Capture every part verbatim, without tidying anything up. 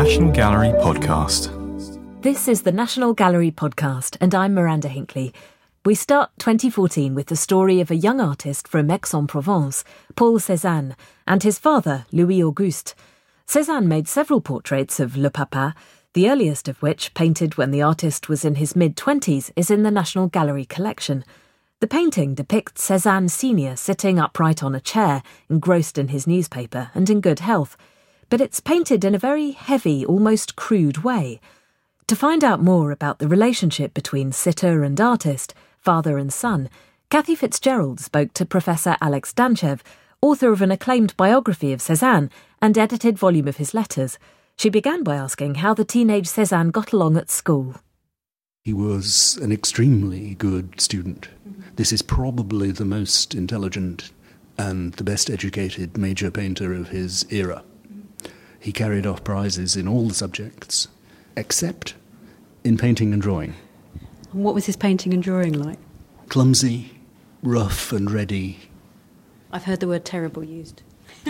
National Gallery podcast. This is the National Gallery podcast, and I'm Miranda Hinckley. We start twenty fourteen with the story of a young artist from Aix-en-Provence, Paul Cézanne, and his father, Louis Auguste. Cézanne made several portraits of Le Papa, the earliest of which, painted when the artist was in his mid-twenties, is in the National Gallery collection. The painting depicts Cézanne Senior sitting upright on a chair, engrossed in his newspaper and in good health, but it's painted in a very heavy, almost crude way. To find out more about the relationship between sitter and artist, father and son, Cathy Fitzgerald spoke to Professor Alex Danchev, author of an acclaimed biography of Cézanne and edited volume of his letters. She began by asking how the teenage Cézanne got along at school. He was an extremely good student. This is probably the most intelligent and the best educated major painter of his era. He carried off prizes in all the subjects, except in painting and drawing. And what was his painting and drawing like? Clumsy, rough and ready. I've heard the word terrible used.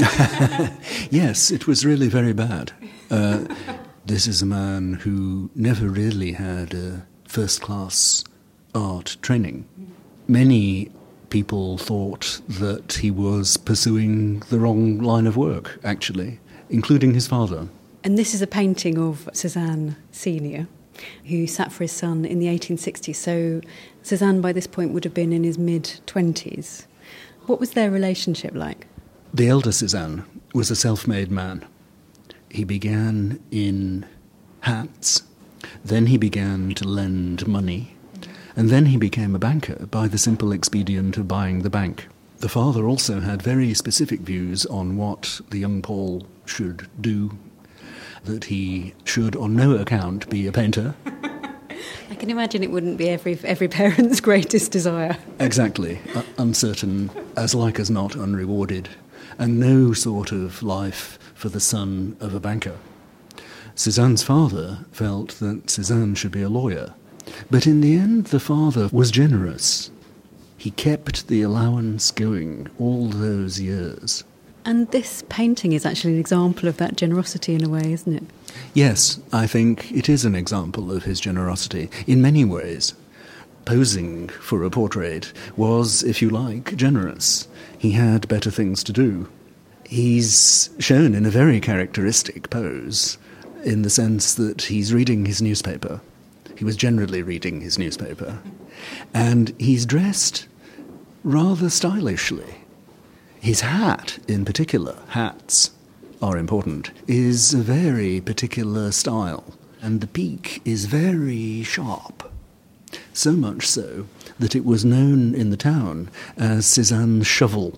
Yes, it was really very bad. Uh, this is a man who never really had a first-class art training. Many people thought that he was pursuing the wrong line of work, actually, including his father. And this is a painting of Cézanne Senior, who sat for his son in the eighteen sixties. So Cézanne, by this point, would have been in his mid-twenties. What was their relationship like? The elder Cézanne was a self-made man. He began in hats, then he began to lend money, and then he became a banker by the simple expedient of buying the bank. The father also had very specific views on what the young Paul should do, that he should on no account be a painter. I can imagine it wouldn't be every every parent's greatest desire. Exactly. Uh, uncertain, as like as not unrewarded, and no sort of life for the son of a banker. Cézanne's father felt that Cézanne should be a lawyer, but in the end the father was generous. He kept the allowance going all those years. And this painting is actually an example of that generosity in a way, isn't it? Yes, I think it is an example of his generosity in many ways. Posing for a portrait was, if you like, generous. He had better things to do. He's shown in a very characteristic pose, in the sense that he's reading his newspaper. He was generally reading his newspaper. And he's dressed rather stylishly. His hat, in particular, hats are important, is a very particular style, and the peak is very sharp. So much so that it was known in the town as Cézanne's shovel.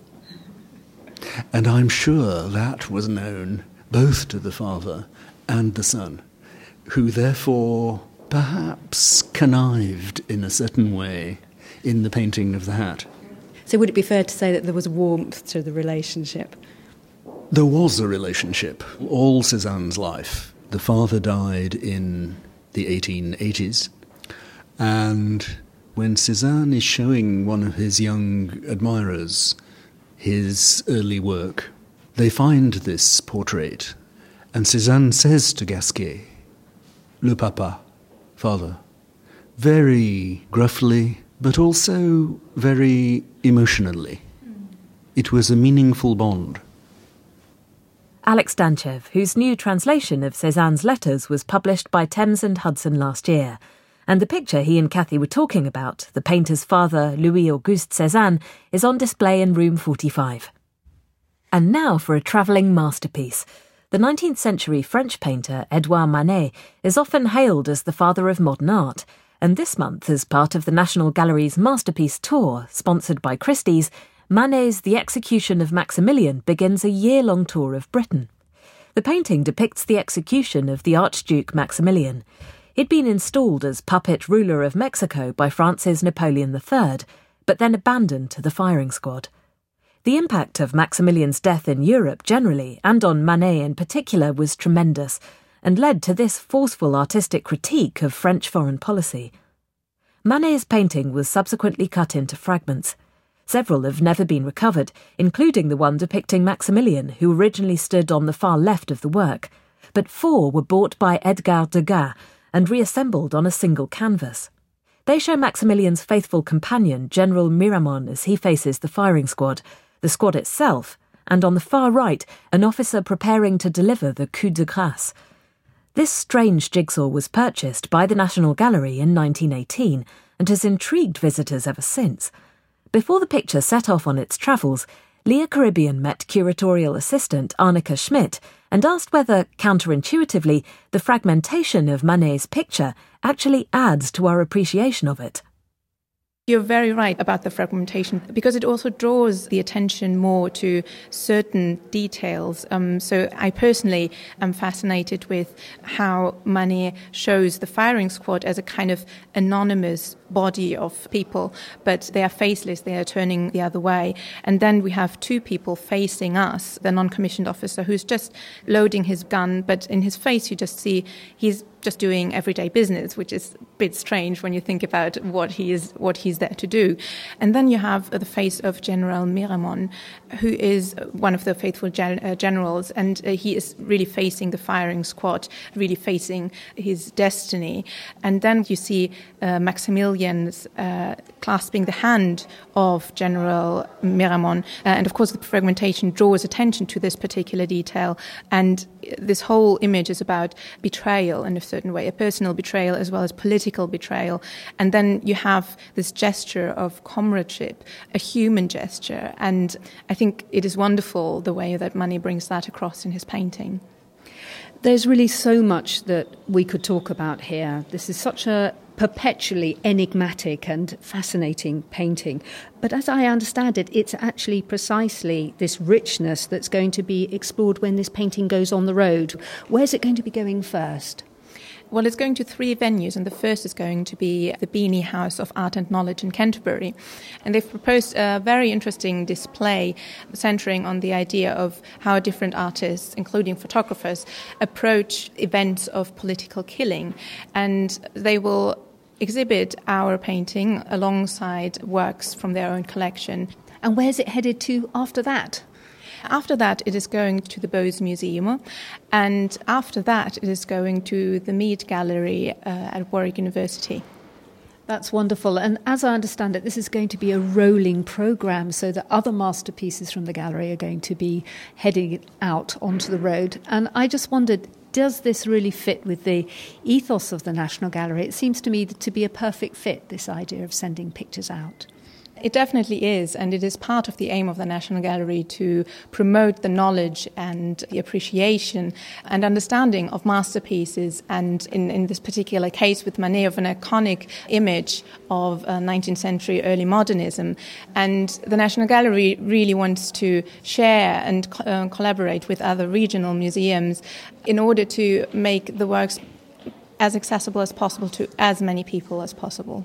And I'm sure that was known both to the father and the son, who therefore perhaps connived in a certain way in the painting of the hat. So would it be fair to say that there was warmth to the relationship? There was a relationship all Cézanne's life. The father died in the eighteen eighties, and when Cézanne is showing one of his young admirers his early work, they find this portrait, and Cézanne says to Gasquet, "Le Papa," father, very gruffly, but also very emotionally. It was a meaningful bond. Alex Danchev, whose new translation of Cézanne's letters was published by Thames and Hudson last year, and the picture he and Cathy were talking about, the painter's father, Louis Auguste Cézanne, is on display in room forty-five. And now for a travelling masterpiece. The nineteenth century French painter Edouard Manet is often hailed as the father of modern art, and this month, as part of the National Gallery's Masterpiece Tour, sponsored by Christie's, Manet's The Execution of Maximilian begins a year-long tour of Britain. The painting depicts the execution of the Archduke Maximilian. He'd been installed as puppet ruler of Mexico by France's Napoleon the Third, but then abandoned to the firing squad. The impact of Maximilian's death in Europe generally, and on Manet in particular, was tremendous, and led to this forceful artistic critique of French foreign policy. Manet's painting was subsequently cut into fragments. Several have never been recovered, including the one depicting Maximilian, who originally stood on the far left of the work. but four were bought by Edgar Degas and reassembled on a single canvas. They show Maximilian's faithful companion, General Miramon, as he faces the firing squad, the squad itself, and on the far right, an officer preparing to deliver the coup de grâce. This strange jigsaw was purchased by the National Gallery in nineteen eighteen and has intrigued visitors ever since. Before the picture set off on its travels, Leah Caribbean met curatorial assistant Arnika Schmidt and asked whether, counterintuitively, the fragmentation of Manet's picture actually adds to our appreciation of it. You're very right about the fragmentation, because it also draws the attention more to certain details. Um, so I personally am fascinated with how Manet shows the firing squad as a kind of anonymous body of people, but they are faceless, they are turning the other way. And then we have two people facing us, the non-commissioned officer who's just loading his gun, but in his face you just see he's just doing everyday business, which is a bit strange when you think about what he is, what he's there to do. And then you have the face of General Miramon, who is one of the faithful gen- uh, generals, and uh, he is really facing the firing squad, really facing his destiny. And then you see uh, Maximilian's uh, clasping the hand of General Miramon. Uh, and of course, the fragmentation draws attention to this particular detail. And this whole image is about betrayal in a certain way, a personal betrayal as well as political betrayal. And then you have this gesture of comradeship, a human gesture. And I think it is wonderful the way that Manet brings that across in his painting. There's really so much that we could talk about here. This is such a perpetually enigmatic and fascinating painting. But as I understand it, it's actually precisely this richness that's going to be explored when this painting goes on the road. Where's it going to be going first? Well, it's going to three venues, and the first is going to be the Beanie House of Art and Knowledge in Canterbury. And they've proposed a very interesting display centering on the idea of how different artists, including photographers, approach events of political killing. And they will exhibit our painting alongside works from their own collection. And where's it headed to after that? After that, it is going to the Bose Museum, and after that, it is going to the Mead Gallery uh, at Warwick University. That's wonderful. And as I understand it, this is going to be a rolling programme, so that other masterpieces from the gallery are going to be heading out onto the road. And I just wondered, does this really fit with the ethos of the National Gallery? It seems to me to be a perfect fit, this idea of sending pictures out. It definitely is, and it is part of the aim of the National Gallery to promote the knowledge and the appreciation and understanding of masterpieces, and in, in this particular case with Manet, of an iconic image of uh, nineteenth century early modernism. And the National Gallery really wants to share and co- uh, collaborate with other regional museums in order to make the works as accessible as possible to as many people as possible.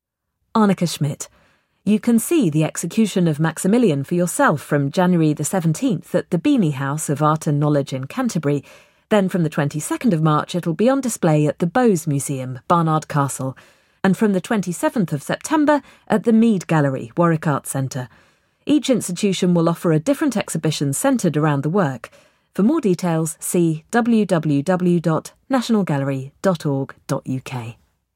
Arnika Schmidt. You can see the execution of Maximilian for yourself from January the seventeenth at the Beanie House of Art and Knowledge in Canterbury. Then from the twenty-second of March it'll be on display at the Bose Museum, Barnard Castle. And from the twenty-seventh of September at the Mead Gallery, Warwick Arts Centre. Each institution will offer a different exhibition centred around the work. For more details, see w w w dot national gallery dot org dot u k.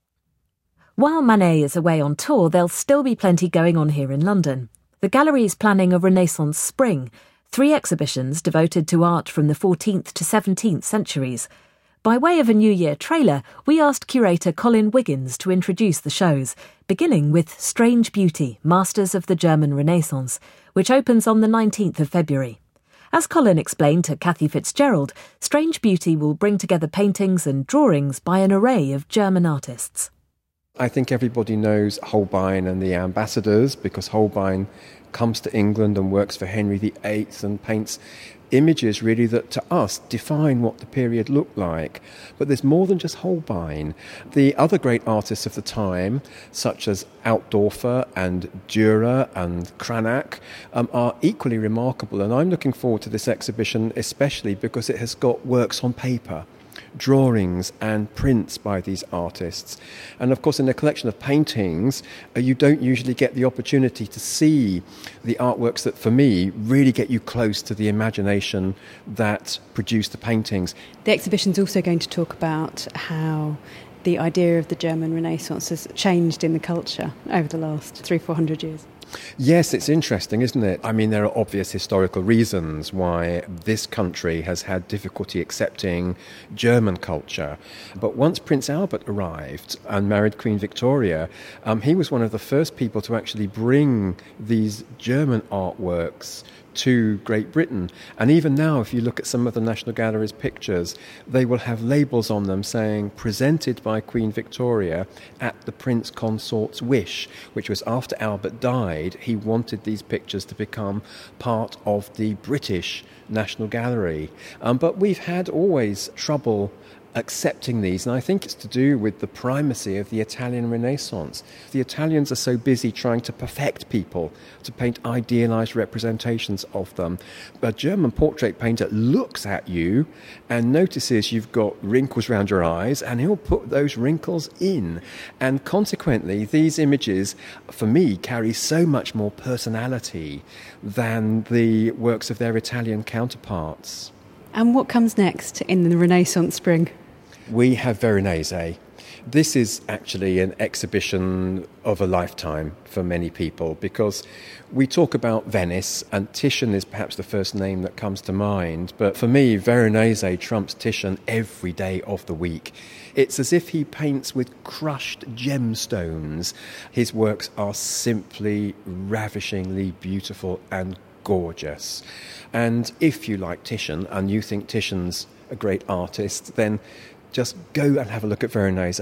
While Manet is away on tour, there'll still be plenty going on here in London. The gallery is planning a Renaissance Spring, three exhibitions devoted to art from the fourteenth to seventeenth centuries. By way of a New Year trailer, we asked curator Colin Wiggins to introduce the shows, beginning with Strange Beauty, Masters of the German Renaissance, which opens on the nineteenth of February. As Colin explained to Cathy Fitzgerald, Strange Beauty will bring together paintings and drawings by an array of German artists. I think everybody knows Holbein and the Ambassadors, because Holbein comes to England and works for Henry the Eighth and paints images really that to us define what the period looked like. But there's more than just Holbein. The other great artists of the time, such as Altdorfer and Dürer and Cranach, um, are equally remarkable. And I'm looking forward to this exhibition especially because it has got works on paper. drawings and prints by these artists. And of course, in a collection of paintings, uh, you don't usually get the opportunity to see the artworks that, for me, really get you close to the imagination that produced the paintings. The exhibition's also going to talk about how the idea of the German Renaissance has changed in the culture over the last three, four hundred years. Yes, it's interesting, isn't it? I mean, there are obvious historical reasons why this country has had difficulty accepting German culture. But once Prince Albert arrived and married Queen Victoria, um, he was one of the first people to actually bring these German artworks to Great Britain. And even now, if you look at some of the National Gallery's pictures, they will have labels on them saying presented by Queen Victoria at the Prince Consort's wish, which was after Albert died, he wanted these pictures to become part of the British National Gallery. Um, but we've had always trouble accepting these, and I think it's to do with the primacy of the Italian Renaissance. The Italians are so busy trying to perfect people, to paint idealized representations of them. A German portrait painter looks at you and notices you've got wrinkles around your eyes, and he'll put those wrinkles in. And consequently, these images, for me, carry so much more personality than the works of their Italian counterparts. And what comes next in the Renaissance spring? We have Veronese. This is actually an exhibition of a lifetime for many people, because we talk about Venice, and Titian is perhaps the first name that comes to mind. But for me, Veronese trumps Titian every day of the week. It's as if he paints with crushed gemstones. His works are simply ravishingly beautiful and gorgeous. And if you like Titian and you think Titian's a great artist, then just go and have a look at Veronese.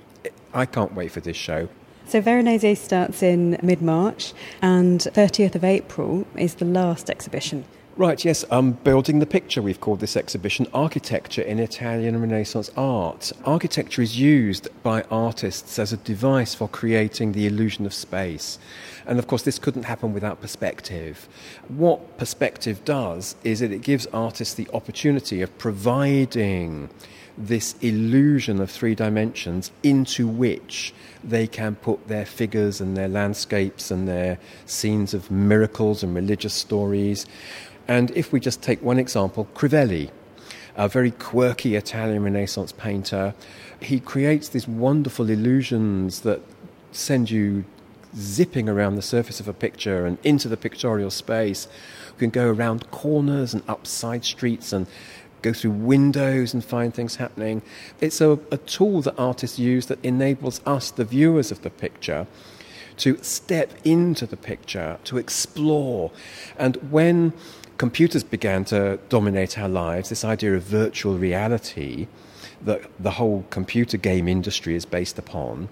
I can't wait for this show. So Veronese starts in mid-March, and thirtieth of April is the last exhibition. Right, yes, um, Building the Picture, we've called this exhibition, Architecture in Italian Renaissance Art. Architecture is used by artists as a device for creating the illusion of space. And of course, this couldn't happen without perspective. What perspective does is that it gives artists the opportunity of providing this illusion of three dimensions into which they can put their figures and their landscapes and their scenes of miracles and religious stories. And if we just take one example, Crivelli, a very quirky Italian Renaissance painter, he creates these wonderful illusions that send you zipping around the surface of a picture and into the pictorial space. You can go around corners and up side streets and go through windows and find things happening. It's a, a tool that artists use that enables us, the viewers of the picture, to step into the picture, to explore. And when computers began to dominate our lives, this idea of virtual reality that the whole computer game industry is based upon,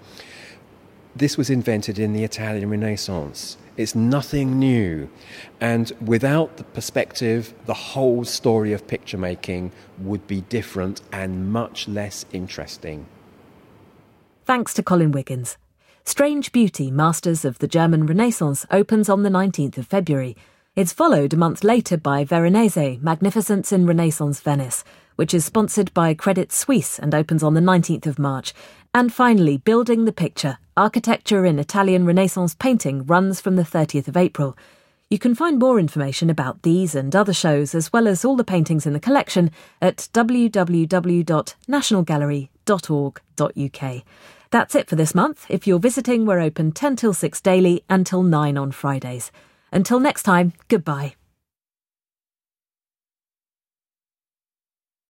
this was invented in the Italian Renaissance. It's nothing new. And without the perspective, the whole story of picture making would be different and much less interesting. Thanks to Colin Wiggins. Strange Beauty, Masters of the German Renaissance opens on the nineteenth of February. It's followed a month later by Veronese, Magnificence in Renaissance Venice, which is sponsored by Credit Suisse and opens on the nineteenth of March. And finally, Building the Picture, Architecture in Italian Renaissance Painting runs from the thirtieth of April. You can find more information about these and other shows, as well as all the paintings in the collection, at w w w dot national gallery dot org dot u k. That's it for this month. If you're visiting, we're open ten till six daily and till nine on Fridays. Until next time, goodbye.